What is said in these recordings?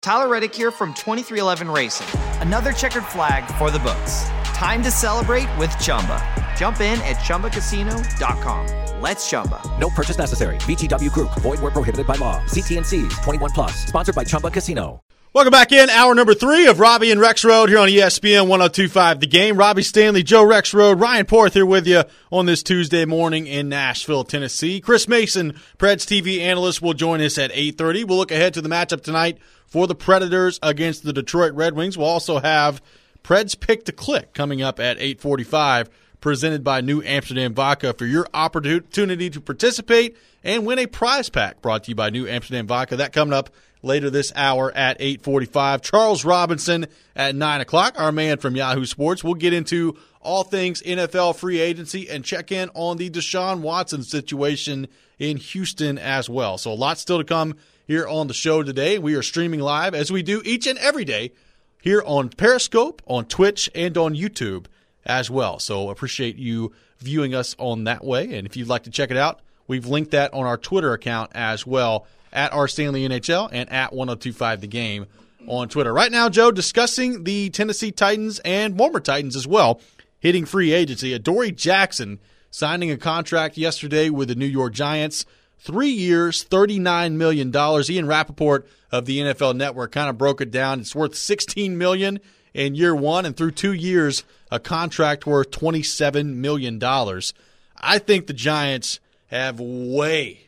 Tyler Reddick here from 2311 Racing. Another checkered flag for the books. Time to celebrate with Chumba. Jump in at ChumbaCasino.com. Let's Chumba. No purchase necessary. VGW Group. Void where prohibited by law. See T&Cs. 21 plus. Sponsored by Chumba Casino. Welcome back in. Hour number 3 of Robbie and Rex Road here on ESPN 102.5 The Game. Robbie Stanley, Joe Rex Road, Ryan Porth here with you on this Tuesday morning in Nashville, Tennessee. Chris Mason, Preds TV analyst, will join us at 8:30. We'll look ahead to the matchup tonight for the Predators against the Detroit Red Wings. We'll also have Preds Pick to Click coming up at 8:45, presented by New Amsterdam Vodka, for your opportunity to participate and win a prize pack brought to you by New Amsterdam Vodka. That coming up later this hour at 8:45. Charles Robinson at 9 o'clock, our man from Yahoo Sports. We'll get into all things NFL free agency and check in on the Deshaun Watson situation in Houston as well. So a lot still to come here on the show today. We are streaming live, as we do each and every day, here on Periscope, on Twitch, and on YouTube as well. So appreciate you viewing us on that way. And if you'd like to check it out, we've linked that on our Twitter account as well, at @RStanleyNHL and at 1025 The Game on Twitter. Right now, Joe, discussing the Tennessee Titans and former Titans as well, hitting free agency. Adoree Jackson signing a contract yesterday with the New York Giants. 3 years, $39 million. Ian Rappaport of the NFL Network kind of broke it down. It's worth $16 million in year one, and through 2 years, a contract worth $27 million. I think the Giants have way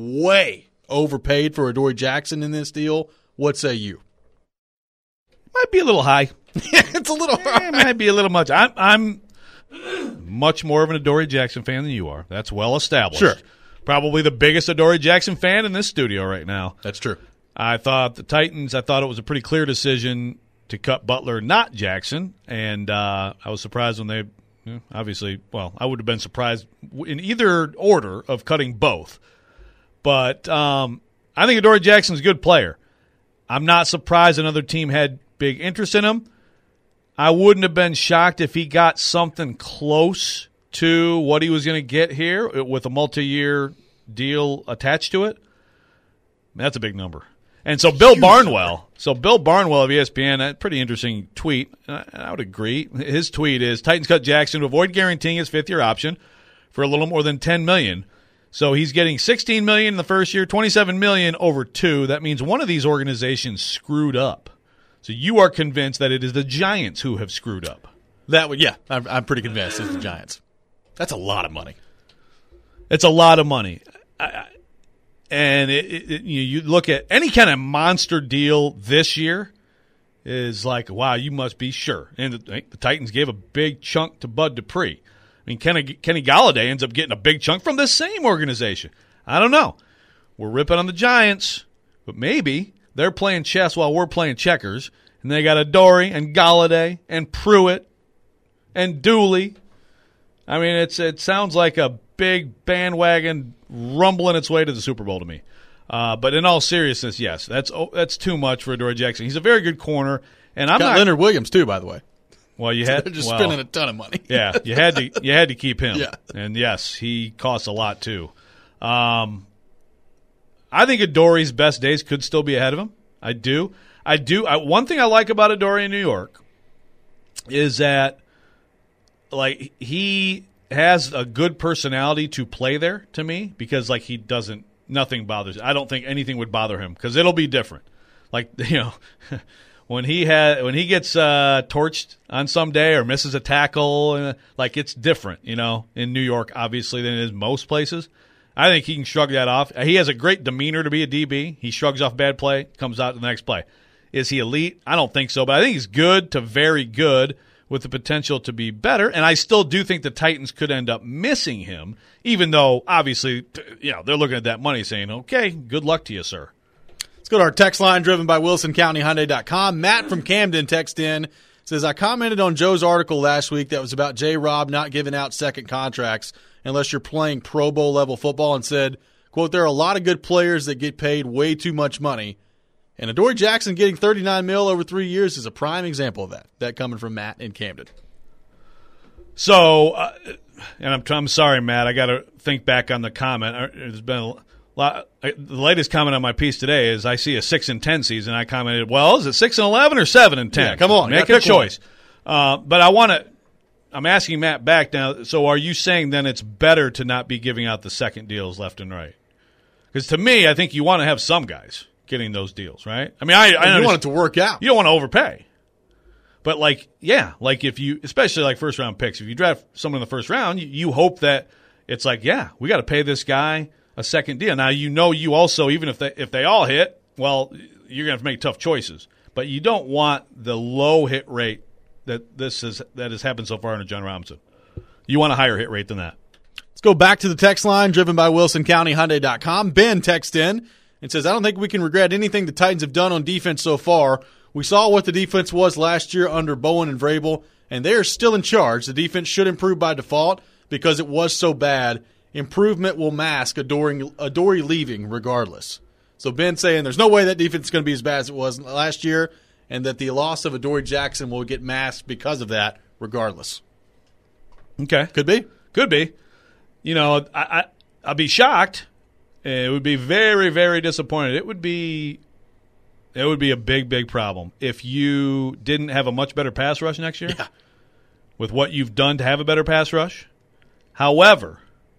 overpaid for Adoree Jackson in this deal. What say you? Might be a little high. It's a little high. It might be a little much. I'm much more of an Adoree Jackson fan than you are. That's well established. Sure. Probably the biggest Adoree Jackson fan in this studio right now. That's true. I thought it was a pretty clear decision to cut Butler, not Jackson. And I was surprised when they, obviously, well, I would have been surprised in either order of cutting both. But I think Adoree Jackson's a good player. I'm not surprised another team had big interest in him. I wouldn't have been shocked if he got something close to what he was going to get here with a multi-year deal attached to it. That's a big number. And so Bill Barnwell of ESPN, a pretty interesting tweet. I would agree. His tweet is, Titans cut Jackson to avoid guaranteeing his fifth-year option for a little more than $10 million. So he's getting $16 million in the first year, $27 million over 2. That means one of these organizations screwed up. So you are convinced that it is the Giants who have screwed up. I'm pretty convinced it's the Giants. That's a lot of money. It's a lot of money. And you look at any kind of monster deal this year is like, wow, you must be sure. And the Titans gave a big chunk to Bud Dupree. I mean, Kenny Golladay ends up getting a big chunk from the same organization. I don't know. We're ripping on the Giants, but maybe they're playing chess while we're playing checkers, and they got Adoree and Golladay and Pruitt and Dooley. I mean, it sounds like a big bandwagon rumbling its way to the Super Bowl to me. But in all seriousness, yes, that's too much for Adoree Jackson. He's a very good corner, and I'm not Leonard Williams too, by the way. Well, they're just spending a ton of money. Yeah, you had to keep him. Yeah. And yes, he costs a lot too. I think Adoree's best days could still be ahead of him. I do. One thing I like about Adoree in New York is that, like, he has a good personality to play there to me, because, like, nothing bothers. I don't think anything would bother him, because it'll be different. Like, when he gets torched on some day or misses a tackle, like, it's different, in New York, obviously, than it is most places. I think he can shrug that off. He has a great demeanor to be a DB. He shrugs off bad play, comes out to the next play. Is he elite? I don't think so, but I think he's good to very good with the potential to be better, and I still do think the Titans could end up missing him, even though, obviously, they're looking at that money saying, okay, good luck to you, sir. Let's go to our text line driven by WilsonCountyHyundai.com. Matt from Camden text in, says, I commented on Joe's article last week that was about J-Rob not giving out second contracts unless you're playing Pro Bowl level football, and said, quote, there are a lot of good players that get paid way too much money. And Adoree Jackson getting $39 million over 3 years is a prime example of that. That coming from Matt in Camden. So, and I'm sorry, Matt, I got to think back on the comment. There's been The latest comment on my piece today is I see a 6-10 season. I commented, well, is it 6-11 or 7-10? Yeah, come on, make a choice. But I'm asking Matt back now. So are you saying then it's better to not be giving out the second deals left and right? Because to me, I think you want to have some guys getting those deals, right? I mean, I you want it to work out. You don't want to overpay. But if you, especially like first round picks, if you draft someone in the first round, you hope that it's like, we got to pay this guy a second deal. Now, you also, even if they all hit, well, you're going to have to make tough choices. But you don't want the low hit rate that has happened so far under John Robinson. You want a higher hit rate than that. Let's go back to the text line driven by WilsonCountyHyundai.com. Ben texts in and says, I don't think we can regret anything the Titans have done on defense so far. We saw what the defense was last year under Bowen and Vrabel, and they are still in charge. The defense should improve by default because it was so bad. Improvement will mask Adoree leaving regardless. So Ben saying there's no way that defense is going to be as bad as it was last year, and that the loss of Adoree Jackson will get masked because of that regardless. Okay. Could be. Could be. I'd be shocked. It would be very, very disappointed. It would be a big, big problem if you didn't have a much better pass rush next year. Yeah. With what you've done to have a better pass rush. However,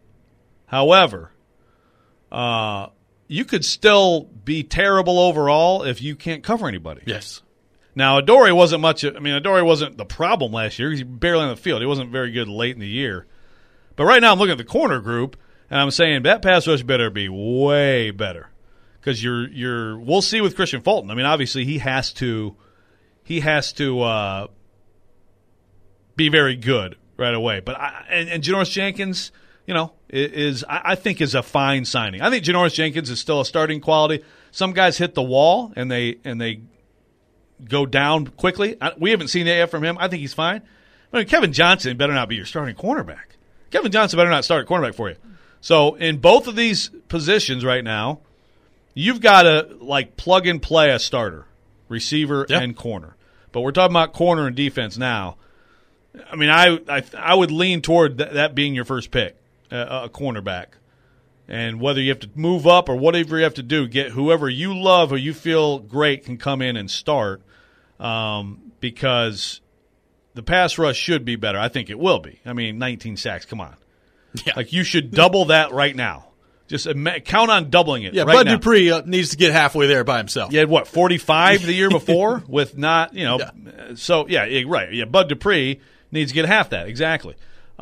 you could still be terrible overall if you can't cover anybody. Yes. Now, Adoree wasn't the problem last year because he was barely on the field. He wasn't very good late in the year. But right now I'm looking at the corner group, and I'm saying that pass rush better be way better. Because we'll see with Christian Fulton. I mean, obviously he has to be very good right away. But and Janoris Jenkins, I think is a fine signing. I think Janoris Jenkins is still a starting quality. Some guys hit the wall and they go down quickly. We haven't seen that yet from him. I think he's fine. I mean, Kevin Johnson better not be your starting cornerback. Kevin Johnson better not start a cornerback for you. So in both of these positions right now, you've got to plug and play a starter, receiver and corner. But we're talking about corner and defense now. I mean, I would lean toward that being your first pick, a cornerback. And whether you have to move up or whatever you have to do, get whoever you love or you feel great can come in and start, because the pass rush should be better. I think it will be. I mean, 19 sacks, come on. Yeah. You should double that right now. Just count on doubling it. Yeah, right Bud now. Dupree needs to get halfway there by himself. You had 45 the year before with not, Yeah. So right. Yeah, Bud Dupree needs to get half that exactly.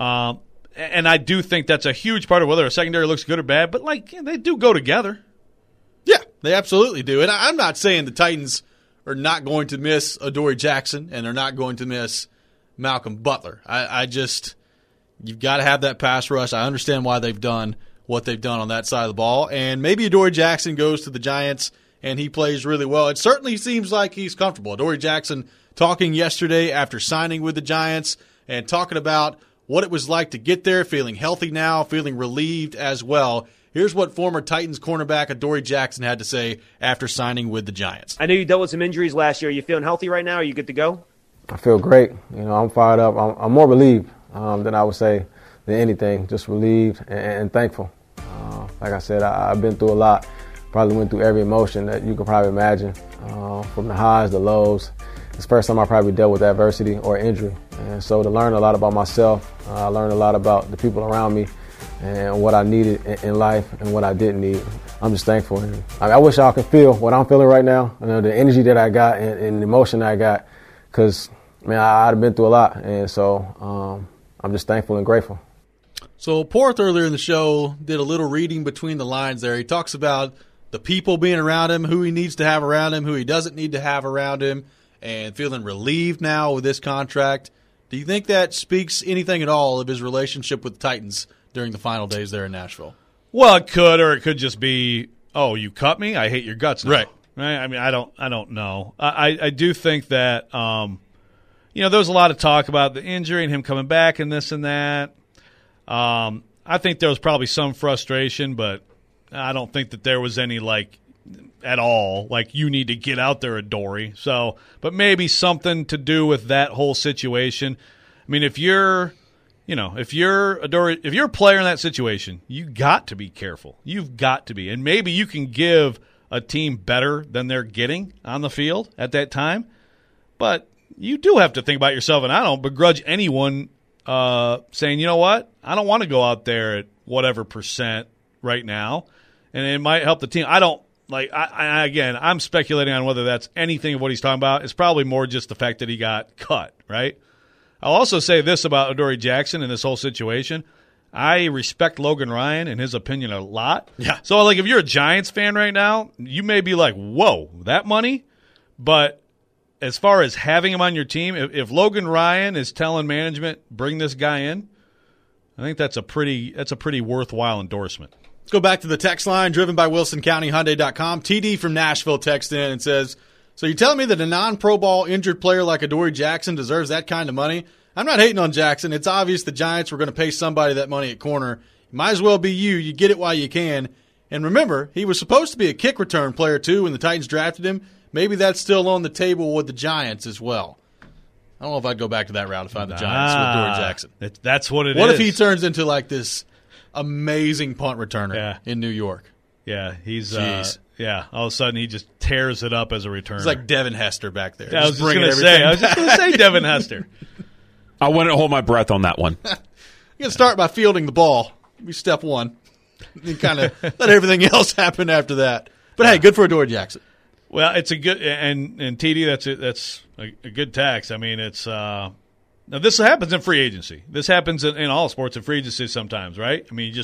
And I do think that's a huge part of whether a secondary looks good or bad. But they do go together. Yeah, they absolutely do. And I'm not saying the Titans are not going to miss Adoree Jackson and they're not going to miss Malcolm Butler. I just you've got to have that pass rush. I understand why they've done what they've done on that side of the ball. And maybe Adoree Jackson goes to the Giants and he plays really well. It certainly seems like he's comfortable. Adoree Jackson talking yesterday after signing with the Giants and talking about what it was like to get there, feeling healthy now, feeling relieved as well. Here's what former Titans cornerback Adoree Jackson had to say after signing with the Giants. I know you dealt with some injuries last year. Are you feeling healthy right now? Are you good to go? I feel great. I'm fired up. I'm more relieved than I would say than anything. Just relieved and thankful. Like I said, I've been through a lot. Probably went through every emotion that you could probably imagine, from the highs, the lows. It's the first time I probably dealt with adversity or injury. And so to learn a lot about myself, I learned a lot about the people around me and what I needed in life and what I didn't need. I'm just thankful. And I wish y'all could feel what I'm feeling right now, the energy that I got and the emotion that I got, because, I'd have been through a lot. And so I'm just thankful and grateful. So Porth earlier in the show did a little reading between the lines there. He talks about the people being around him, who he needs to have around him, who he doesn't need to have around him, and feeling relieved now with this contract. Do you think that speaks anything at all of his relationship with the Titans during the final days there in Nashville? Well, it could, or it could just be, oh, you cut me? I hate your guts now. Right. I mean, I don't know. I do think that, there's a lot of talk about the injury and him coming back and this and that. I think there was probably some frustration, but I don't think that there was any, at all, you need to get out there, Adoree. But maybe something to do with that whole situation. I mean, if you're, if you're a player in that situation, you got to be careful. You've got to be. And maybe you can give a team better than they're getting on the field at that time. But you do have to think about yourself, and I don't begrudge anyone saying, you know what, I don't want to go out there at whatever percent right now, and it might help the team. I don't again, I'm speculating on whether that's anything of what he's talking about. It's probably more just the fact that he got cut, right? I'll also say this about Adoree Jackson and this whole situation. I respect Logan Ryan and his opinion a lot. Yeah. So, if you're a Giants fan right now, you may be like, whoa, that money? But as far as having him on your team, if Logan Ryan is telling management, bring this guy in, I think that's a pretty worthwhile endorsement. Let's go back to the text line driven by WilsonCountyHyundai.com. TD from Nashville texts in and says, so you're telling me that a non-Pro Bowl injured player like Adoree Jackson deserves that kind of money? I'm not hating on Jackson. It's obvious the Giants were going to pay somebody that money at corner. Might as well be you. You get it while you can. And remember, he was supposed to be a kick return player too when the Titans drafted him. Maybe that's still on the table with the Giants as well. I don't know if I'd go back to that route if I'm the Giants with Adoree Jackson. That's what it is. What if he turns into like this amazing punt returner in New York? Yeah, he's all of a sudden he just tears it up as a returner. It's like Devin Hester back there. Yeah, I was just going to say Devin Hester. I wouldn't hold my breath on that one. You got to start by fielding the ball. Be step one. And kind of let everything else happen after that. But hey, good for Adoree Jackson. Well, it's a good and TD. That's a good tax. I mean, it's now this happens in free agency. This happens in all sports in free agency sometimes, right? I mean,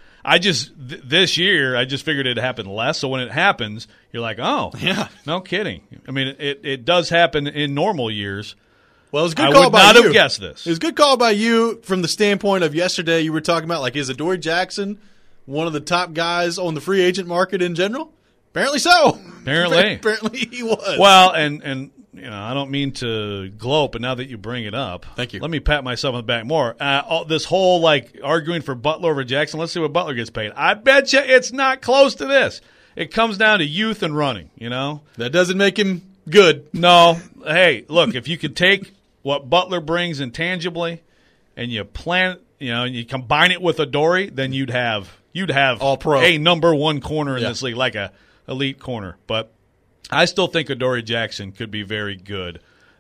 this year I just figured it'd happen less. So when it happens, you're like, oh, yeah, no kidding. I mean, it does happen in normal years. Well, it was a good call by you. I would not have guessed this. It was a good call by you from the standpoint of yesterday. You were talking about like, is Adoree Jackson one of the top guys on the free agent market in general? Apparently so. Apparently he was. Well, and I don't mean to gloat, but now that you bring it up, thank you. Let me pat myself on the back more. This whole arguing for Butler over Jackson. Let's see what Butler gets paid. I bet you it's not close to this. It comes down to youth and running. That doesn't make him good. No. Hey, look, if you could take what Butler brings intangibly, and you and you combine it with Adoree, then you'd have all pro, a number one corner in this league, like a elite corner. But I still think Adoree Jackson could be very good.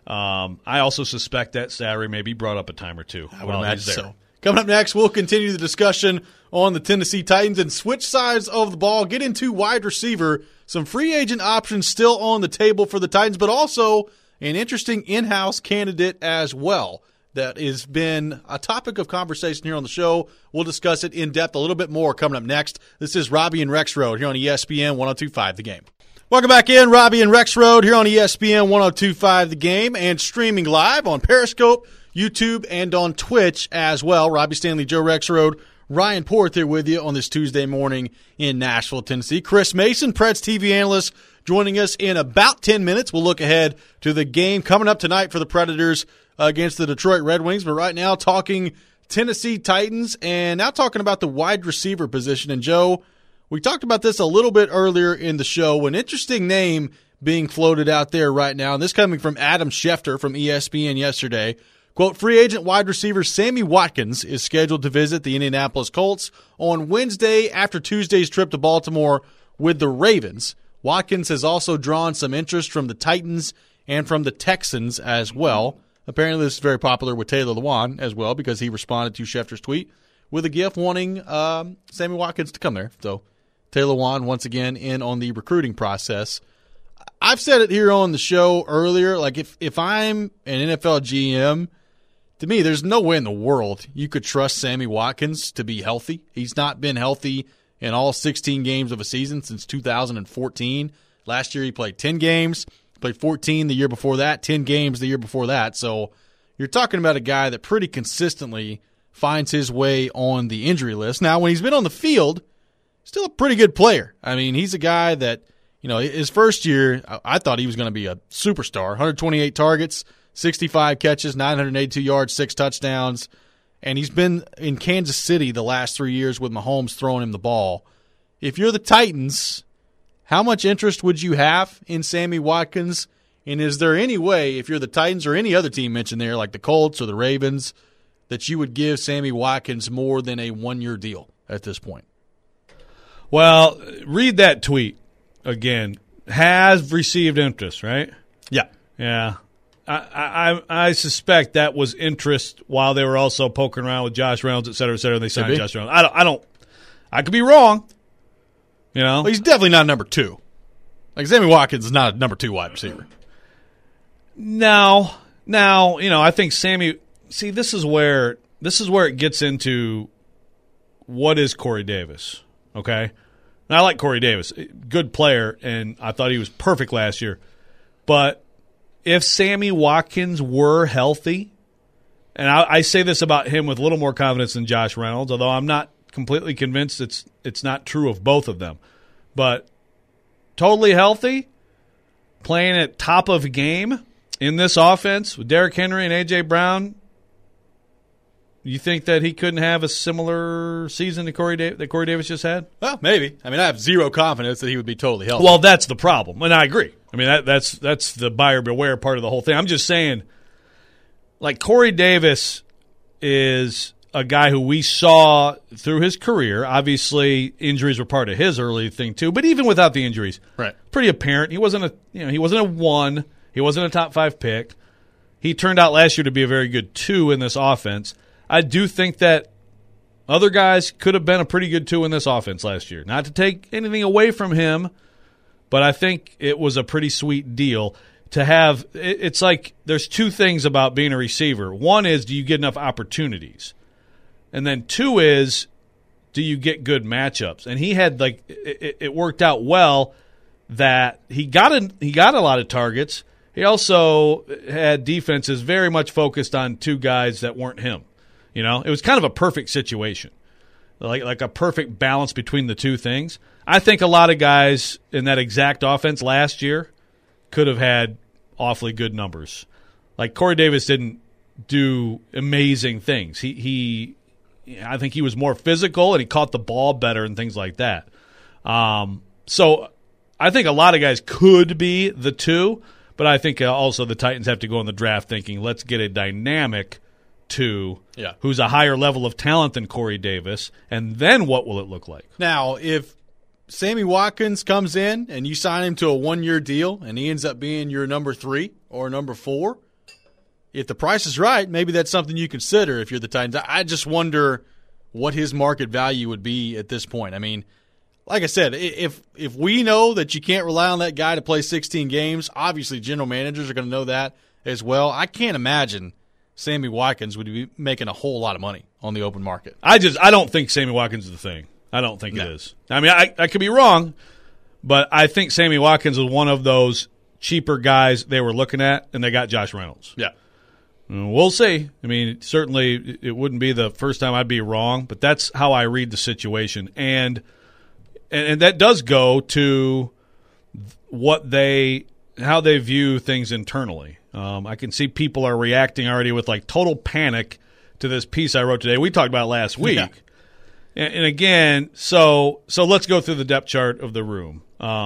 I also suspect that salary may be brought up a time or two. I would imagine so. Coming up next, we'll continue the discussion on the Tennessee Titans and switch sides of the ball, get into wide receiver, some free agent options still on the table for the Titans, but also an interesting in-house candidate as well that has been a topic of conversation here on the show. We'll discuss it in depth a little bit more coming up next. This is Robbie and Rex Road here on ESPN 102.5 The Game. Welcome back in, Robbie and Rex Road here on ESPN 102.5 The Game and streaming live on Periscope, YouTube, and on Twitch as well. Robbie Stanley, Joe Rex Road, Ryan Porth here with you on this Tuesday morning in Nashville, Tennessee. Chris Mason, Preds TV analyst, joining us in about 10 minutes. We'll look ahead to the game coming up tonight for the Predators against the Detroit Red Wings. But right now, talking Tennessee Titans and now talking about the wide receiver position. And, Joe, we talked about this a little bit earlier in the show. An interesting name being floated out there right now, and this coming from Adam Schefter from ESPN yesterday. Quote, free agent wide receiver Sammy Watkins is scheduled to visit the Indianapolis Colts on Wednesday after Tuesday's trip to Baltimore with the Ravens. Watkins has also drawn some interest from the Titans and from the Texans as well. Apparently this is very popular with Taylor Lewan as well because he responded to Schefter's tweet with a GIF wanting Sammy Watkins to come there. So Taylor Lewan once again in on the recruiting process. I've said it here on the show earlier, like if I'm an NFL GM, to me there's no way in the world you could trust Sammy Watkins to be healthy. He's not been healthy in all 16 games of a season since 2014. Last year he played 10 games, played 14 the year before that, 10 games the year before that. So you're talking about a guy that pretty consistently finds his way on the injury list. Now, when he's been on the field, still a pretty good player. I mean, he's a guy that, his first year, I thought he was going to be a superstar. 128 targets, 65 catches, 982 yards, 6 touchdowns. And he's been in Kansas City the last 3 years with Mahomes throwing him the ball. If you're the Titans, how much interest would you have in Sammy Watkins? And is there any way, if you're the Titans or any other team mentioned there, like the Colts or the Ravens, that you would give Sammy Watkins more than a 1-year deal at this point? Well, read that tweet again. Has received interest, right? Yeah. Yeah. I suspect that was interest while they were also poking around with Josh Reynolds, et cetera, and they signed Josh Reynolds. I could be wrong. You know? Well, he's definitely not number 2. Like, Sammy Watkins is not a number 2 wide receiver. Now, I think Sammy – see, this is where it gets into what is Corey Davis, okay? And I like Corey Davis, good player, and I thought he was perfect last year. But if Sammy Watkins were healthy, and I say this about him with a little more confidence than Josh Reynolds, although I'm not completely convinced it's not true of both of them. But totally healthy, playing at top of game in this offense with Derrick Henry and A.J. Brown, you think that he couldn't have a similar season that Corey Davis just had? Well, maybe. I mean, I have zero confidence that he would be totally healthy. Well, that's the problem, and I agree. I mean, that's the buyer beware part of the whole thing. I'm just saying, like, Corey Davis is a guy who we saw through his career. Obviously, injuries were part of his early thing too, but even without the injuries, right, pretty apparent. He wasn't a 1. He wasn't a top 5 pick. He turned out last year to be a very good 2 in this offense. I do think that other guys could have been a pretty good 2 in this offense last year. Not to take anything away from him, but I think it was a pretty sweet deal to have. It's like there's 2 things about being a receiver. One is, do you get enough opportunities? And then 2 is, do you get good matchups? And he had, like, it worked out well that he got a lot of targets. He also had defenses very much focused on 2 guys that weren't him. You know, it was kind of a perfect situation, like a perfect balance between the 2 things. I think a lot of guys in that exact offense last year could have had awfully good numbers. Like, Corey Davis didn't do amazing things. I think he was more physical and he caught the ball better and things like that. So I think a lot of guys could be the 2, but I think also the Titans have to go in the draft thinking, let's get a dynamic 2 who's a higher level of talent than Corey Davis, and then what will it look like? Now, if Sammy Watkins comes in and you sign him to a 1-year deal and he ends up being your number 3 or number 4, if the price is right, maybe that's something you consider if you're the Titans. I just wonder what his market value would be at this point. I mean, like I said, if we know that you can't rely on that guy to play 16 games, obviously general managers are going to know that as well. I can't imagine Sammy Watkins would be making a whole lot of money on the open market. I don't think Sammy Watkins is the thing. I don't think it is. I mean, I could be wrong, but I think Sammy Watkins was one of those cheaper guys they were looking at, and they got Josh Reynolds. Yeah. We'll see. I mean, certainly it wouldn't be the first time I'd be wrong, but that's how I read the situation. And that does go to how they view things internally. I can see people are reacting already with, like, total panic to this piece I wrote today. We talked about it last week. Yeah. And again, so let's go through the depth chart of the room.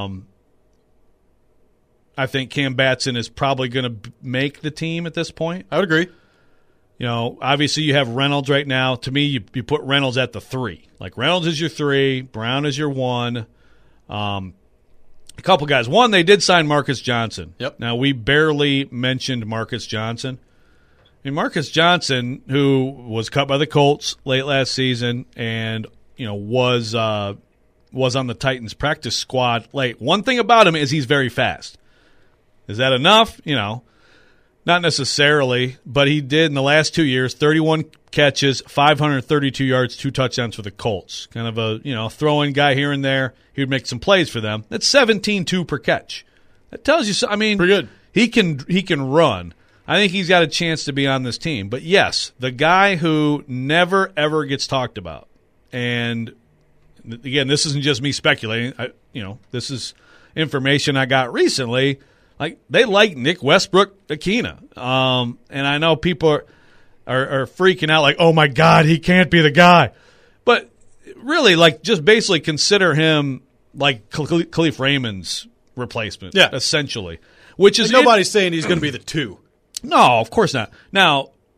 I think Cam Batson is probably going to make the team at this point. I would agree. You know, obviously you have Reynolds right now. To me, you put Reynolds at the 3. Like, Reynolds is your 3, Brown is your 1. A couple guys. One, they did sign Marcus Johnson. Yep. Now, we barely mentioned Marcus Johnson. And Marcus Johnson, who was cut by the Colts late last season and, you know, was on the Titans practice squad late. One thing about him is he's very fast. Is that enough? You know, not necessarily, but he did in the last 2 years, 31 catches, 532 yards, 2 touchdowns for the Colts. Kind of a, you know, throw-in guy here and there. He would make some plays for them. That's 17-2 per catch. That tells you I mean, pretty good. He can run. I think he's got a chance to be on this team. But yes, the guy who never ever gets talked about. And again, this isn't just me speculating. This is information I got recently. Like, they like Nick Westbrook-Ikhine. And I know people are freaking out like, oh, my God, he can't be the guy. But really, like, just basically consider him like Khalif Raymond's replacement, essentially. Which is nobody's saying he's going to be the 2. No, of course not. Now,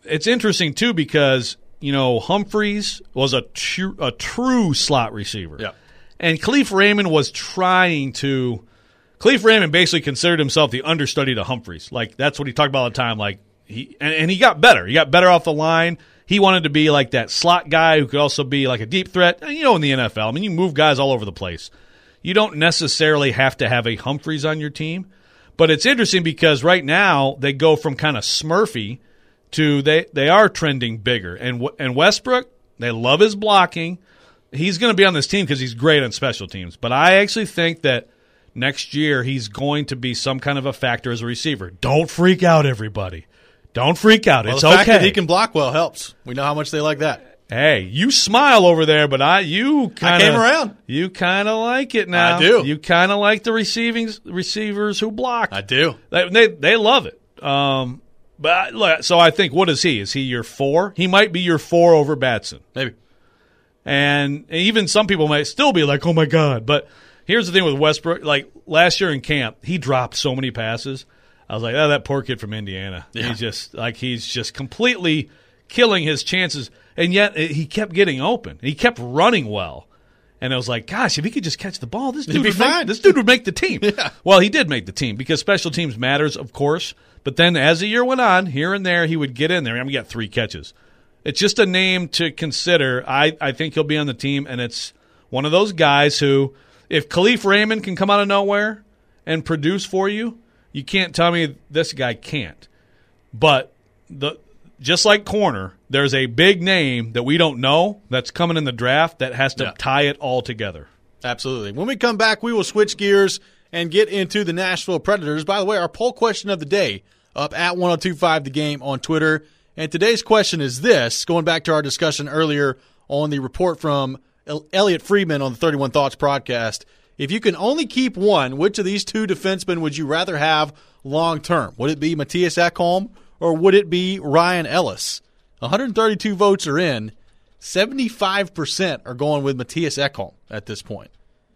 it's interesting, too, because, Humphreys was a true slot receiver. Yeah. And Khalif Raymond was trying to – Khalif Raymond basically considered himself the understudy to Humphreys. Like, that's what he talked about all the time. Like, he got better. He got better off the line. He wanted to be like that slot guy who could also be like a deep threat. And, in the NFL, I mean, you move guys all over the place. You don't necessarily have to have a Humphreys on your team. But it's interesting because right now they go from kind of Smurfy to they are trending bigger. And Westbrook, they love his blocking. He's going to be on this team because he's great on special teams. But I actually think that next year he's going to be some kind of a factor as a receiver. Don't freak out, everybody. Don't freak out. Well, it's the fact okay. that he can block well helps. We know how much they like that. Hey, you smile over there, but I came around. You kind of like it now. I do. You kind of like the receivers who block. I do. They love it. So I think, what is he? Is he your 4? He might be your 4 over Batson. Maybe. And even some people might still be like, oh, my God. But here's the thing with Westbrook. Like, last year in camp, he dropped so many passes. I was like, oh, that poor kid from Indiana. Yeah. He's just completely killing his chances. And yet he kept getting open. He kept running well. And I was like, gosh, if he could just catch the ball, this dude would make the team. Yeah. Well, he did make the team because special teams matters, of course. But then as the year went on, here and there, he would get in there. He got 3 catches. It's just a name to consider. I think he'll be on the team, and it's one of those guys who, if Khalif Raymond can come out of nowhere and produce for you, you can't tell me this guy can't. But just like corner, there's a big name that we don't know that's coming in the draft that has to tie it all together. Absolutely. When we come back, we will switch gears and get into the Nashville Predators. By the way, our poll question of the day up at 1025 The Game on Twitter. And today's question is this, going back to our discussion earlier on the report from Elliot Friedman on the 31 Thoughts podcast. If you can only keep one, which of these 2 defensemen would you rather have long term? Would it be Matthias Ekholm or would it be Ryan Ellis? 132 votes are in. 75% are going with Matthias Ekholm at this point.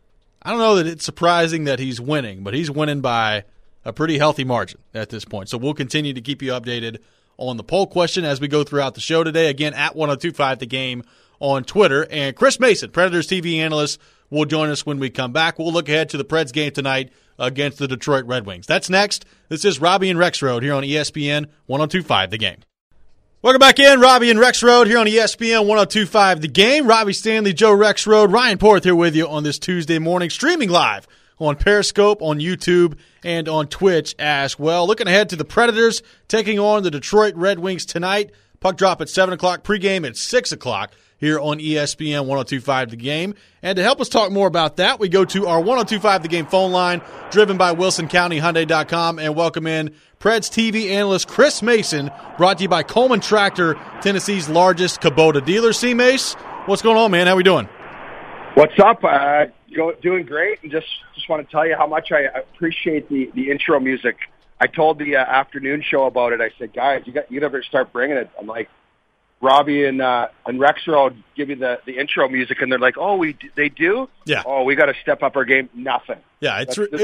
I don't know that it's surprising that he's winning, but he's winning by a pretty healthy margin at this point. So we'll continue to keep you updated on the poll question as we go throughout the show today. Again, at 1025 The Game on Twitter. And Chris Mason, Predators TV analyst, will join us when we come back. We'll look ahead to the Preds game tonight against the Detroit Red Wings. That's next. This is Robbie and Rexroad here on ESPN 1025 The Game. Welcome back in. Robbie and Rexroad here on ESPN 1025 The Game. Robbie Stanley, Joe Rexroad, Ryan Porth here with you on this Tuesday morning, streaming live on Periscope, on YouTube, and on Twitch as well. Looking ahead to the Predators taking on the Detroit Red Wings tonight. Puck drop at 7 o'clock, pregame at 6 o'clock here on ESPN 1025 The Game. And to help us talk more about that, we go to our 1025 The Game phone line, driven by WilsonCountyHyundai.com, and welcome in Preds TV analyst Chris Mason, brought to you by Coleman Tractor, Tennessee's largest Kubota dealer. C-Mace, what's going on, man? How we doing? What's up? Doing great, and just want to tell you how much I appreciate the intro music. I told the afternoon show about it. I said, guys, you better start bringing it. I'm like, Robbie and Rexroad give you the intro music, and they're like, oh, they do? Yeah. Oh, we got to step up our game. Nothing. Yeah,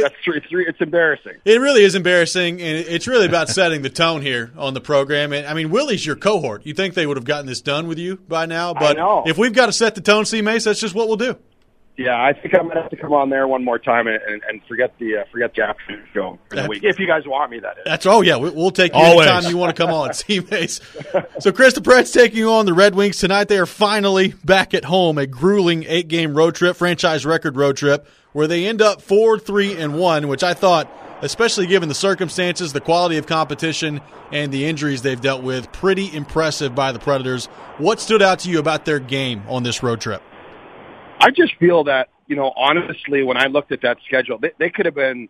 it's embarrassing. It really is embarrassing, and it's really about setting the tone here on the program. And I mean, Willie's your cohort. You think they would have gotten this done with you by now? But I know. If we've got to set the tone, C-Mace, that's just what we'll do. Yeah, I think I'm gonna have to come on there one more time and forget the afternoon show for the week, if you guys want me. That is. We'll take you anytime you want to come on, C-Mace. So, Chris, the Preds taking on the Red Wings tonight. They are finally back at home, a grueling 8-game road trip, franchise record road trip, where they end up 4-3-1, which I thought, especially given the circumstances, the quality of competition, and the injuries they've dealt with, pretty impressive by the Predators. What stood out to you about their game on this road trip? I just feel that, honestly, when I looked at that schedule, they could have been,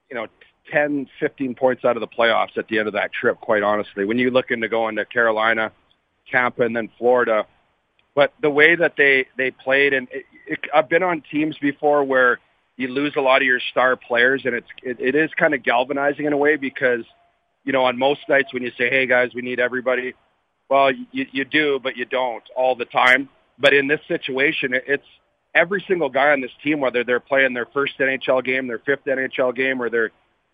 10, 15 points out of the playoffs at the end of that trip, quite honestly. When you look into going to Carolina, Tampa, and then Florida. But the way that they played, and I've been on teams before where you lose a lot of your star players, and it is kind of galvanizing in a way because, on most nights when you say, hey, guys, we need everybody, well, you do, but you don't all the time. But in this situation, it's every single guy on this team, whether they're playing their first NHL game, their fifth NHL game, or their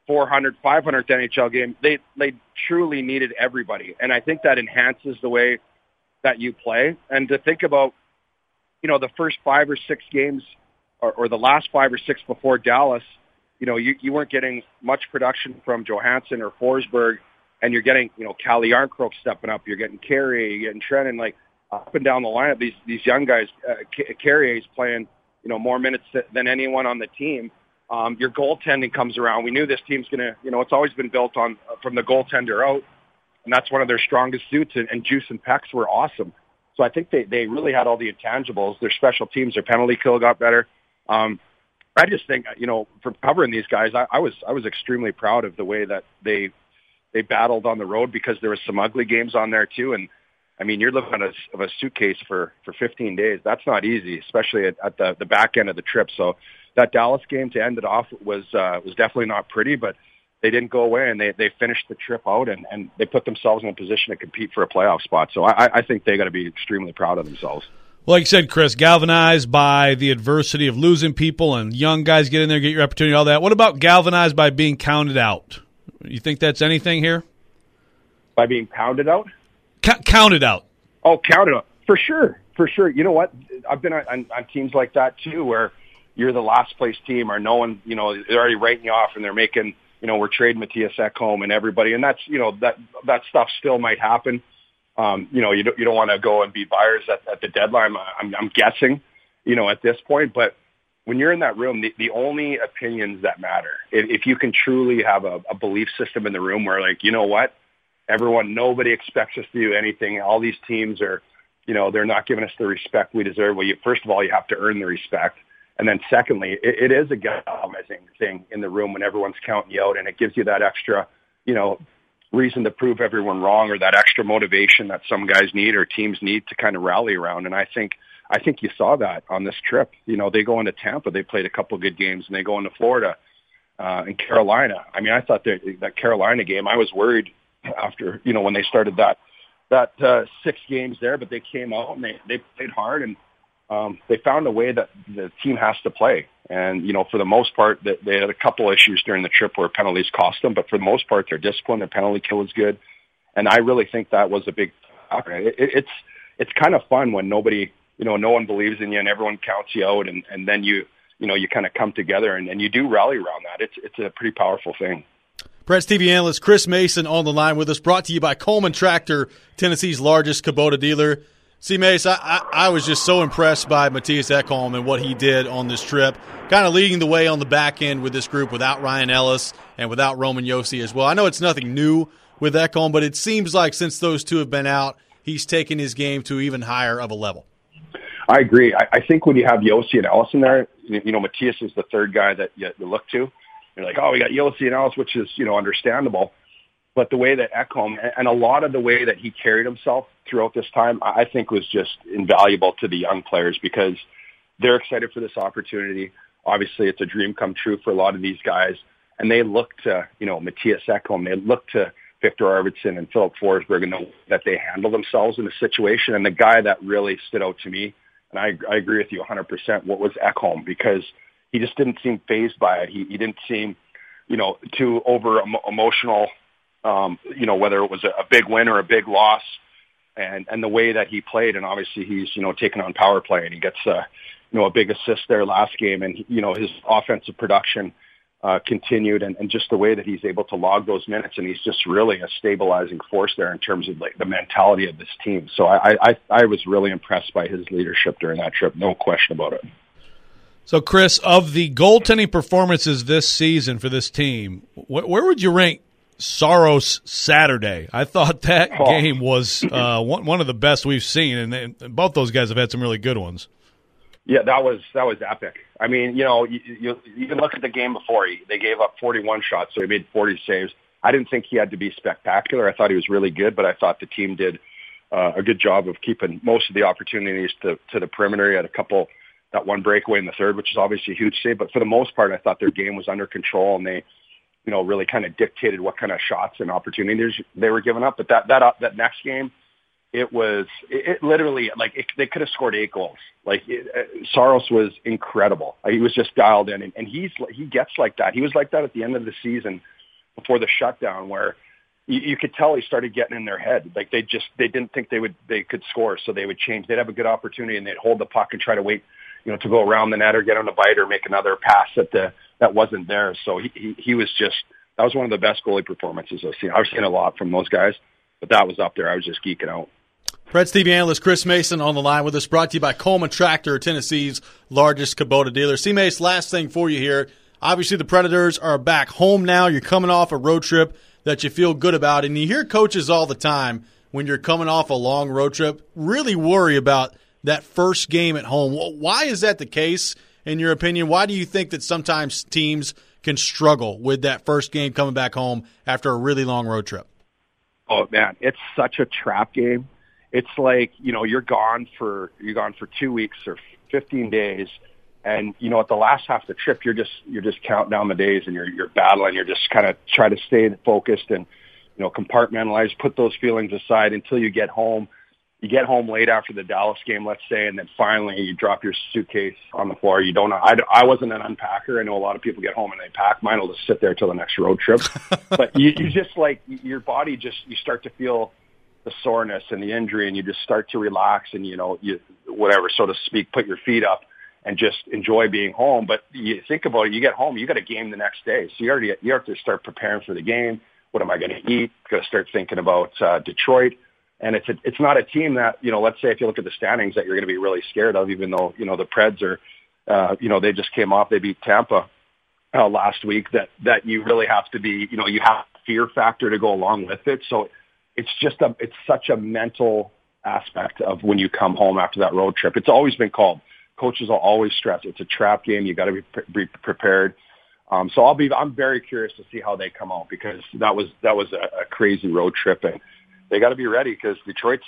400, 500th NHL game. They truly needed everybody. And I think that enhances the way that you play. And to think about, the first 5 or 6 games or the last 5 or 6 before Dallas, you weren't getting much production from Johansson or Forsberg, and you're getting, Calle Yarncroke stepping up. You're getting Carrier, you're getting Trennan, like up and down the lineup. These young guys, Carrier's playing, more minutes than anyone on the team. Your goaltending comes around. We knew this team's going to, it's always been built on from the goaltender out, and that's one of their strongest suits. And Juice and Pex were awesome. So I think they really had all the intangibles. Their special teams, their penalty kill got better. I just think, from covering these guys, I was extremely proud of the way that they battled on the road, because there was some ugly games on there too. And I mean, you're looking at a suitcase for 15 days. That's not easy, especially at the back end of the trip. So that Dallas game to end it off was definitely not pretty, but they didn't go away, and they finished the trip out, and they put themselves in a position to compete for a playoff spot. So I think they got to be extremely proud of themselves. Like you said, Chris, galvanized by the adversity of losing people and young guys get in there, get your opportunity, all that. What about galvanized by being counted out? You think that's anything here? By being pounded out? Counted out. Oh, counted out. For sure. You know what? I've been on teams like that too, where you're the last place team, or no one, they're already writing you off, and they're making, we're trading Mattias Ekholm and everybody. And that's, that stuff still might happen. You don't want to go and be buyers at the deadline. I'm guessing, at this point, but when you're in that room, the only opinions that matter, if you can truly have a belief system in the room where, like, nobody expects us to do anything. All these teams are, they're not giving us the respect we deserve. Well, first of all, you have to earn the respect. And then secondly, it is a galvanizing thing in the room when everyone's counting you out, and it gives you that extra, reason to prove everyone wrong, or that extra motivation that some guys need or teams need to kind of rally around. And I think you saw that on this trip. They go into Tampa, they played a couple of good games, and they go into Florida and Carolina. I mean, I thought that Carolina game, I was worried after, when they started that 6 games there, but they came out and they played hard, and they found a way that the team has to play. And, for the most part, they had a couple issues during the trip where penalties cost them, but for the most part, their discipline, their penalty kill was good. And I really think that was a big factor. It's kind of fun when nobody, no one believes in you and everyone counts you out, and then you kind of come together and you do rally around that. It's a pretty powerful thing. Preds TV analyst Chris Mason on the line with us, brought to you by Coleman Tractor, Tennessee's largest Kubota dealer. See, Mace, I was just so impressed by Mattias Ekholm and what he did on this trip, kind of leading the way on the back end with this group without Ryan Ellis and without Roman Josi as well. I know it's nothing new with Ekholm, but it seems like since those two have been out, he's taken his game to even higher of a level. I agree. I think when you have Josi and Ellis in there, Mattias is the third guy that you look to. You're like, oh, we got Josi and Ellis, which is, understandable. But the way that Ekholm, and a lot of the way that he carried himself throughout this time, I think was just invaluable to the young players, because they're excited for this opportunity. Obviously, it's a dream come true for a lot of these guys. And they look to, Mattias Ekholm, they look to Victor Arvidsson and Philip Forsberg, and that they handle themselves in a situation. And the guy that really stood out to me, and I agree with you 100%, what was Ekholm, because he just didn't seem fazed by it. He didn't seem, too over emotional, whether it was a big win or a big loss, and the way that he played. And obviously he's, taking on power play, and he gets, a big assist there last game. And, his offensive production continued, and just the way that he's able to log those minutes. And he's just really a stabilizing force there in terms of the mentality of this team. So I was really impressed by his leadership during that trip. No question about it. So, Chris, of the goaltending performances this season for this team, where would you rank Saros Saturday? I thought that game was one of the best we've seen, and both those guys have had some really good ones. Yeah, that was epic. I mean, you can look at the game before. They gave up 41 shots, so he made 40 saves. I didn't think he had to be spectacular. I thought he was really good, but I thought the team did a good job of keeping most of the opportunities to the perimeter. He had a couple, that one breakaway in the third, which is obviously a huge save. But for the most part, I thought their game was under control, and they, really kind of dictated what kind of shots and opportunities they were giving up. But that next game, it literally, they could have scored 8 goals. Saros was incredible. He was just dialed in, and he gets like that. He was like that at the end of the season before the shutdown where you could tell he started getting in their head. Like they didn't think they could score, so they would change. They'd have a good opportunity and they'd hold the puck and try to wait, to go around the net or get on a bite or make another pass that wasn't there. So he was that was one of the best goalie performances I've seen. I've seen a lot from those guys, but that was up there. I was just geeking out. Preds TV analyst Chris Mason on the line with us, brought to you by Coleman Tractor, Tennessee's largest Kubota dealer. C-Mace, last thing for you here. Obviously, the Predators are back home now. You're coming off a road trip that you feel good about, and you hear coaches all the time when you're coming off a long road trip really worry about that first game at home. Why is that the case, in your opinion? Why do you think that sometimes teams can struggle with that first game coming back home after a really long road trip? Oh, man, it's such a trap game. It's like, you're gone for 2 weeks or 15 days. And, at the last half of the trip, you're just counting down the days and you're battling. You're just kind of try to stay focused and, compartmentalize, put those feelings aside until you get home. You get home late after the Dallas game, let's say, and then finally you drop your suitcase on the floor. You don't know. I wasn't an unpacker. I know a lot of people get home and they pack. Mine will just sit there till the next road trip. But you just your body you start to feel the soreness and the injury, and you just start to relax and, you whatever, so to speak, put your feet up and just enjoy being home. But you think about it, you get home, you got a game the next day. So you have to start preparing for the game. What am I going to eat? Got to start thinking about Detroit. And it's not a team that, let's say if you look at the standings that you're going to be really scared of, even though, the Preds are, they just came off, they beat Tampa last week, that you really have to be, you have a fear factor to go along with it. So it's such a mental aspect of when you come home after that road trip. It's always been called. Coaches will always stress it's a trap game. You got to be prepared. So I'm very curious to see how they come out, because that was a crazy road trip, and they got to be ready, because Detroit's,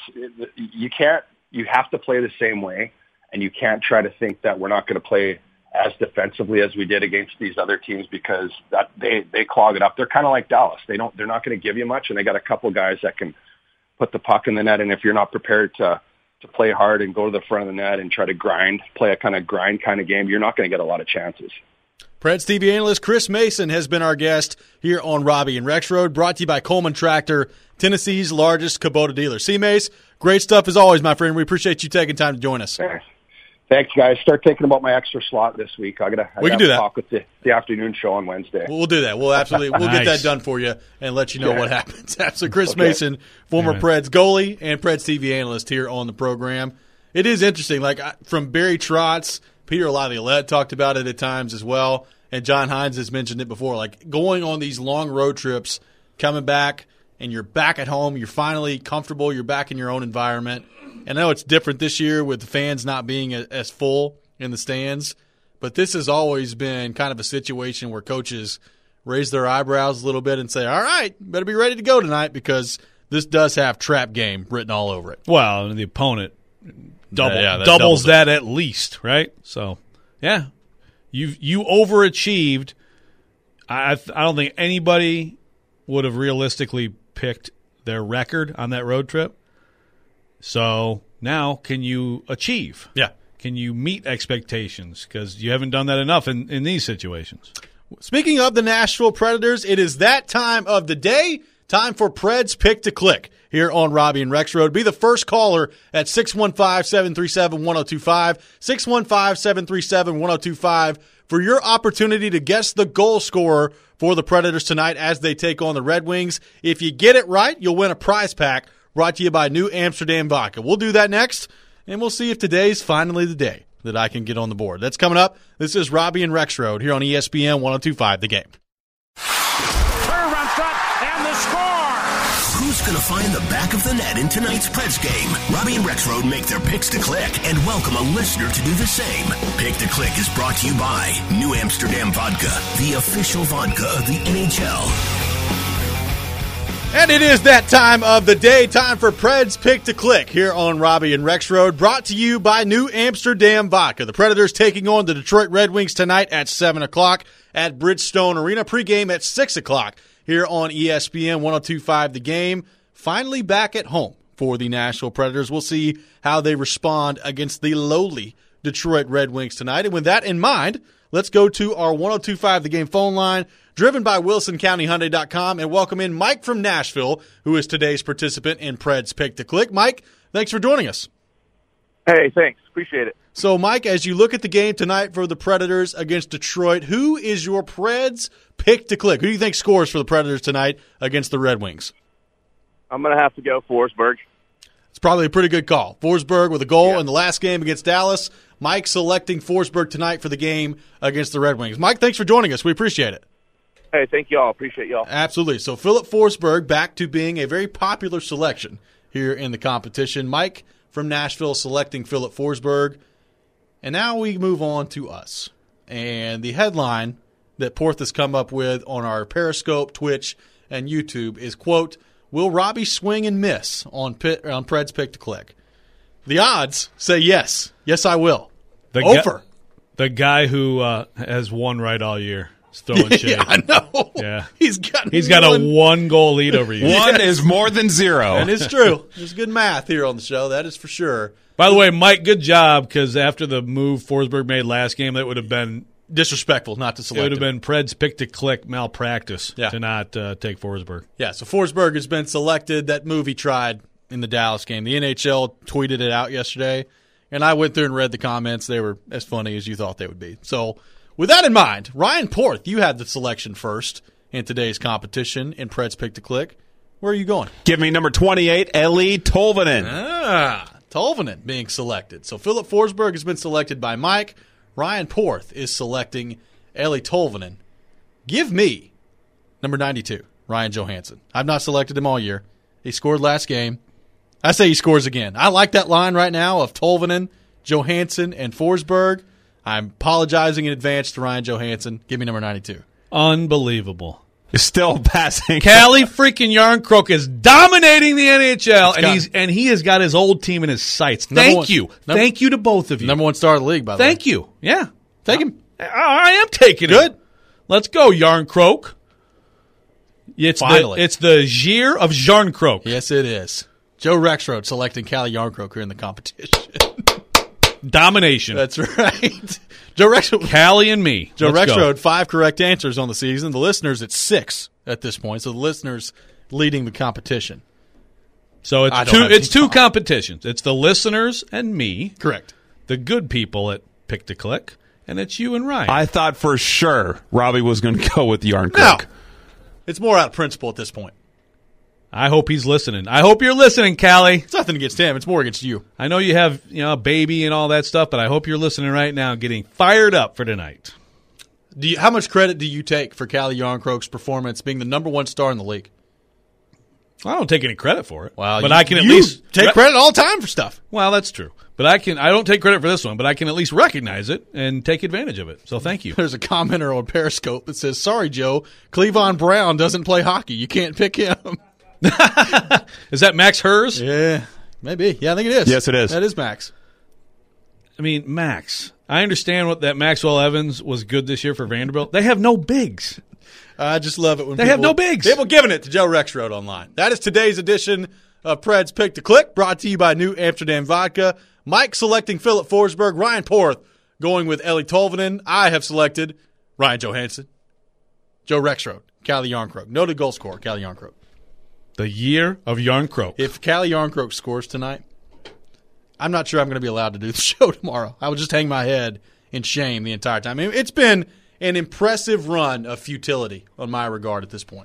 you have to play the same way, and you can't try to think that we're not going to play as defensively as we did against these other teams, because that they clog it up. They're kind of like Dallas. They're not going to give you much, and they got a couple guys that can put the puck in the net. And if you're not prepared to play hard and go to the front of the net and try to play a kind of game, you're not going to get a lot of chances. Preds TV analyst Chris Mason has been our guest here on Robbie and Rex Road, brought to you by Coleman Tractor, Tennessee's largest Kubota dealer. C-Mace, great stuff as always, my friend. We appreciate you taking time to join us. Thanks, guys. Start thinking about my extra slot this week. I can do that. Talk with the afternoon show on Wednesday. We'll do that. We'll get that done for you and let you know what happens. So Chris Mason, former Preds goalie and Preds TV analyst here on the program. It is interesting. From Barry Trotz, Peter Laviolette talked about it at times as well, and John Hines has mentioned it before. Going on these long road trips, coming back, and you're back at home, you're finally comfortable, you're back in your own environment. And I know it's different this year with the fans not being as full in the stands, but this has always been kind of a situation where coaches raise their eyebrows a little bit and say, all right, better be ready to go tonight, because this does have trap game written all over it. Well, the opponent doubles that at least, right? So, yeah, you overachieved. I don't think anybody would have realistically picked their record on that road trip. So now, can you achieve? Yeah. Can you meet expectations? Because you haven't done that enough in these situations. Speaking of the Nashville Predators, it is that time of the day. Time for Preds Pick to Click here on Robbie and Rex Road. Be the first caller at 615-737-1025, 615-737-1025 for your opportunity to guess the goal scorer for the Predators tonight as they take on the Red Wings. If you get it right, you'll win a prize pack brought to you by New Amsterdam Vodka. We'll do that next, and we'll see if today's finally the day that I can get on the board. That's coming up. This is Robbie and Rex Road here on ESPN 102.5 The Game. Curve on front, and the score! Who's going to find the back of the net in tonight's Preds game? Robbie and Rex Road make their picks to click and welcome a listener to do the same. Pick to Click is brought to you by New Amsterdam Vodka, the official vodka of the NHL. And it is that time of the day, time for Preds Pick to Click here on Robbie and Rex Road, brought to you by New Amsterdam Vodka. The Predators taking on the Detroit Red Wings tonight at 7 o'clock at Bridgestone Arena. Pregame at 6 o'clock here on ESPN 102.5 The Game. Finally back at home for the Nashville Predators. We'll see how they respond against the lowly Detroit Red Wings tonight. And with that in mind, let's go to our 102.5 The Game phone line. driven by WilsonCountyHyundai.com, and welcome in Mike from Nashville, who is today's participant in Pred's Pick to Click. Mike, thanks for joining us. Hey, thanks. Appreciate it. So, Mike, as you look at the game tonight for the Predators against Detroit, who is your Preds pick to click? Who do you think scores for the Predators tonight against the Red Wings? I'm going to have to go Forsberg. It's probably a pretty good call. Forsberg with a goal in the last game against Dallas. Mike selecting Forsberg tonight for the game against the Red Wings. Mike, thanks for joining us. We appreciate it. Hey, thank y'all. Appreciate y'all. Absolutely. So, Filip Forsberg back to being a very popular selection here in the competition. Mike from Nashville selecting Filip Forsberg. And now we move on to us. And the headline that Porth has come up with on our Periscope, Twitch, and YouTube is, quote, will Robbie swing and miss on Pred's Pick to Click? The odds say yes. Yes, I will. The guy who has won right all year. Throwing shade. Yeah, I know. Yeah. He's got a 1-goal lead over you. One is more than zero. And it's true. There's good math here on the show. That is for sure. By the way, Mike, good job, because after the move Forsberg made last game, that would have been disrespectful not to select him. It would have been Pred's Pick to Click malpractice to not take Forsberg. Yeah, so Forsberg has been selected. That move he tried in the Dallas game. The NHL tweeted it out yesterday, and I went through and read the comments. They were as funny as you thought they would be. So, with that in mind, Ryan Porth, you had the selection first in today's competition in Pred's Pick to Click. Where are you going? Give me number 28, Eeli Tolvanen. Tolvanen being selected. So Filip Forsberg has been selected by Mike. Ryan Porth is selecting Eeli Tolvanen. Give me number 92, Ryan Johansson. I've not selected him all year. He scored last game. I say he scores again. I like that line right now of Tolvanen, Johansson, and Forsberg. I'm apologizing in advance to Ryan Johansson. Give me number 92. Unbelievable. Still passing. Callie freaking Yarncroke is dominating the NHL, and he has got his old team in his sights. Thank you to both of you. Number one star of the league, by the way. Thank you. Yeah. Take him. I am taking Good. it. Let's go, Yarncroke. Finally. It's the year of Yarncroke. Yes, it is. Joe Rexrode selecting Callie Yarncroke here in the competition. Domination. That's right. Joe Rexrode. Callie and me. Joe Let's Rexrode, go. 5 correct answers on the season. The listeners at 6 at this point. So the listeners leading the competition. So it's two competitions. It's the listeners and me. Correct. The good people at Pick to Click, and it's you and Ryan. I thought for sure Robbie was going to go with Yarncroke. No. It's more out of principle at this point. I hope he's listening. I hope you're listening, Callie. It's nothing against him. It's more against you. I know you have a baby and all that stuff, but I hope you're listening right now, getting fired up for tonight. How much credit do you take for Callie Yarncroke's performance being the number one star in the league? I don't take any credit for it. Well, but I can at least take credit all the time for stuff. Well, that's true. But I don't take credit for this one, but I can at least recognize it and take advantage of it. So thank you. There's a commenter on Periscope that says, "Sorry, Joe, Cleavon Brown doesn't play hockey. You can't pick him." Is that Max Hers? Yeah, maybe. Yeah, I think it is. Yes, it is. That is Max. I mean, Max. I understand that Maxwell Evans was good this year for Vanderbilt. They have no bigs. I just love it when they have no bigs. People giving it to Joe Rexrode online. That is today's edition of Pred's Pick to Click, brought to you by New Amsterdam Vodka. Mike selecting Filip Forsberg. Ryan Porth going with Eeli Tolvanen. I have selected Ryan Johansson. Joe Rexrode, Callie Yarncroke. Noted goal scorer, Callie Yarncroke. The year of Yarncroke. If Callie Yarncroke scores tonight, I'm not sure I'm going to be allowed to do the show tomorrow. I will just hang my head in shame the entire time. I mean, it's been an impressive run of futility on my regard at this point.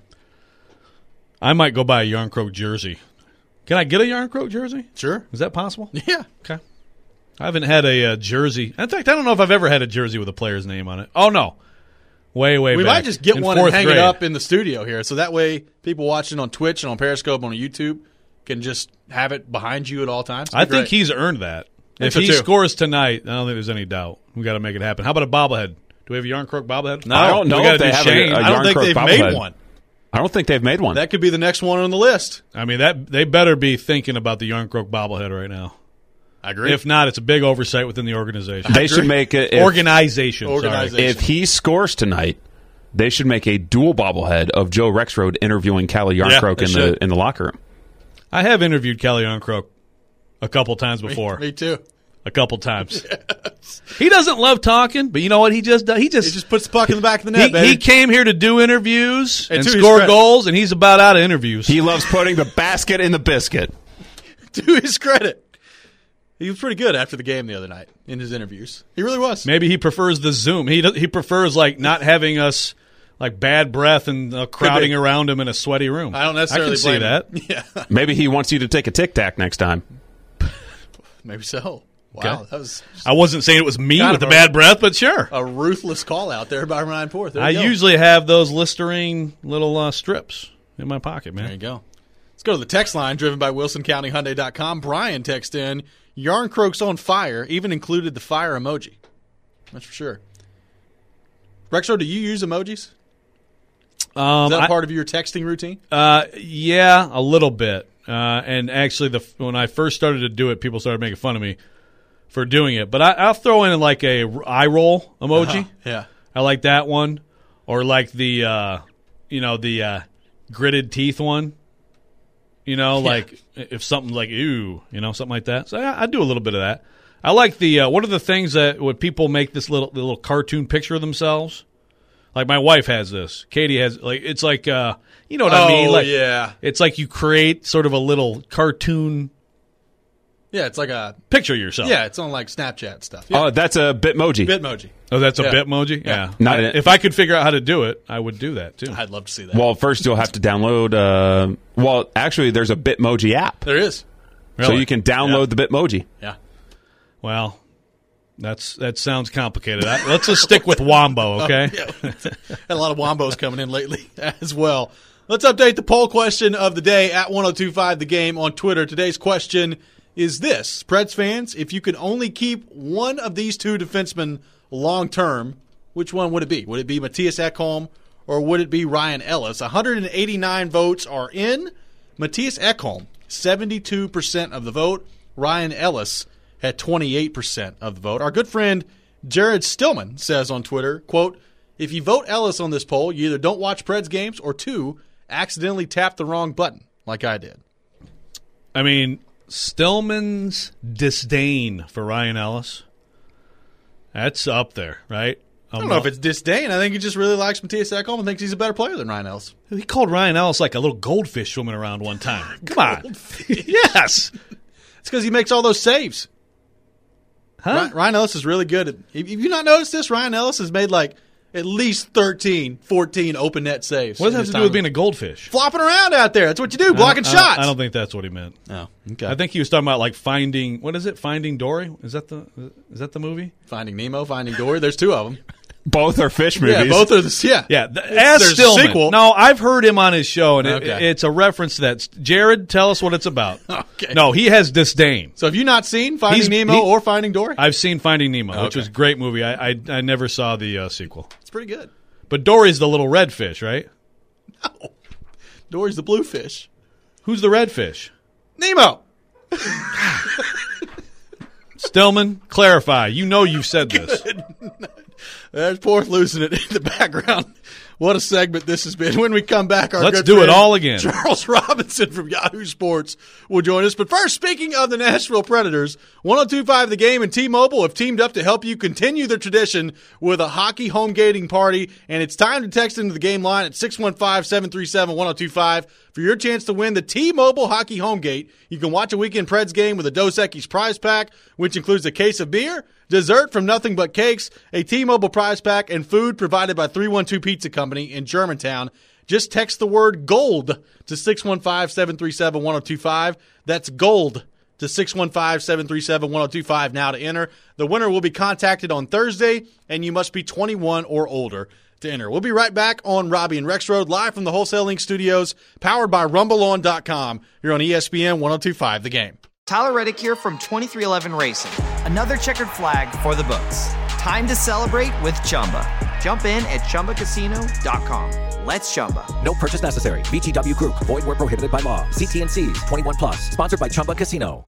I might go buy a Yarncroke jersey. Can I get a Yarncroke jersey? Sure. Is that possible? Yeah. Okay. I haven't had a jersey. In fact, I don't know if I've ever had a jersey with a player's name on it. Oh, no. Way we back. might just get in one and hang grade. it up in the studio here, so that way people watching on Twitch and on Periscope and on YouTube can just have it behind you at all times. I think he's earned that. If he scores tonight, I don't think there's any doubt. We got to make it happen. How about a bobblehead? Do we have a Yarncroke bobblehead? No, I don't know if they have a I don't think they've made one. I don't think they've made one. That could be the next one on the list. I mean, that they better be thinking about the Yarncroke bobblehead right now. I agree. If not, it's a big oversight within the organization. They should make it organization. If he scores tonight, they should make a dual bobblehead of Joe Rexrode interviewing Callie Yarncroke in the locker room. I have interviewed Callie Yarncroke a couple times before. Me too. a couple times. Yes. He doesn't love talking, but you know what he just does? He just puts the puck in the back of the net, baby. He came here to do interviews and score goals, and he's about out of interviews. He loves putting the basket in the biscuit. To his credit. He was pretty good after the game the other night in his interviews. He really was. Maybe he prefers the Zoom. He prefers like not having us like bad breath and crowding around him in a sweaty room. I don't necessarily see that. Yeah. Maybe he wants you to take a Tic Tac next time. Maybe so. Wow, okay. That was. I wasn't saying it was me with the bad breath, but sure. A ruthless call out there by Ryan Porth. I usually have those Listerine little strips in my pocket, man. There you go. Let's go to the text line driven by WilsonCountyHyundai.com. Brian texted in, Yarn Croak's on fire, even included the fire emoji. That's for sure. Rexo, do you use emojis? Is that part of your texting routine? Yeah, a little bit. And actually, when I first started to do it, people started making fun of me for doing it. But I'll throw in like a eye roll emoji. Yeah, I like that one, or like the gritted teeth one. Like if something like ooh, something like that. So I do a little bit of that. I like the what are the things that when people make this little cartoon picture of themselves. Like my wife has this. Katie has it's like I mean? Like yeah. It's like you create sort of a little cartoon. Yeah, it's like a picture of yourself. Yeah, it's on like Snapchat stuff. Yeah. Oh, that's a Bitmoji. Bitmoji. Oh, that's a Bitmoji? Yeah. If I could figure out how to do it, I would do that too. I'd love to see that. Well, first you'll have to download actually there's a Bitmoji app. There is. Really? So you can download the Bitmoji. Yeah. Well, that sounds complicated. Let's just stick with Wombo, okay? Had a lot of Wombos coming in lately as well. Let's update the poll question of the day at 1025 The Game on Twitter. Today's question is this. Preds fans, if you could only keep one of these two defensemen long-term, which one would it be? Would it be Mattias Ekholm or would it be Ryan Ellis? 189 votes are in. Mattias Ekholm, 72% of the vote. Ryan Ellis had 28% of the vote. Our good friend Jared Stillman says on Twitter, quote, if you vote Ellis on this poll, you either don't watch Preds games or two, accidentally tap the wrong button like I did. I mean, Stillman's disdain for Ryan Ellis, that's up there, right? I don't know if it's disdain. I think he just really likes Mattias Ekholm and thinks he's a better player than Ryan Ellis. He called Ryan Ellis like a little goldfish swimming around one time. Come on. Yes. It's because he makes all those saves. Huh? Ryan Ellis is really good. Have you not noticed this? Ryan Ellis has made like at least 13, 14 open net saves. What does that have to do with being a goldfish? Flopping around out there. That's what you do, blocking shots. I don't think that's what he meant. Oh, okay. I think he was talking about like Finding, what is it? Finding Dory? Is that the movie? Finding Nemo, Finding Dory. There's two of them. Both are fish movies. Yeah, both are the Yeah. As Stillman. Sequel. No, I've heard him on his show, and it's a reference to that. Jared, tell us what it's about. Okay. No, he has disdain. So have you not seen Finding Nemo or Finding Dory? I've seen Finding Nemo, which was a great movie. I never saw the sequel. It's pretty good. But Dory's the little red fish, right? No. Dory's the blue fish. Who's the red fish? Nemo. Stillman, clarify. You know you've said this. There's Porth losing it in the background. What a segment this has been. When we come back, let's do it all again. Charles Robinson from Yahoo Sports will join us. But first, speaking of the Nashville Predators, 1025 The Game and T-Mobile have teamed up to help you continue the tradition with a hockey home gating party. And it's time to text into the game line at 615-737-1025 for your chance to win the T-Mobile Hockey Home Gate. You can watch a weekend Preds game with a Dos Equis prize pack, which includes a case of beer, dessert from Nothing But Cakes, a T-Mobile prize pack, and food provided by 312 Pizza Company in Germantown. Just text the word GOLD to 615-737-1025. That's GOLD to 615-737-1025 now to enter. The winner will be contacted on Thursday, and you must be 21 or older to enter. We'll be right back on Robbie and Rex Road, live from the Wholesale Link Studios, powered by RumbleOn.com. Here on ESPN 1025 The Game. Tyler Reddick here from 2311 Racing. Another checkered flag for the books. Time to celebrate with Chumba. Jump in at ChumbaCasino.com. Let's Chumba. No purchase necessary. VGW Group. Void where prohibited by law. See T&Cs. 21+. Sponsored by Chumba Casino.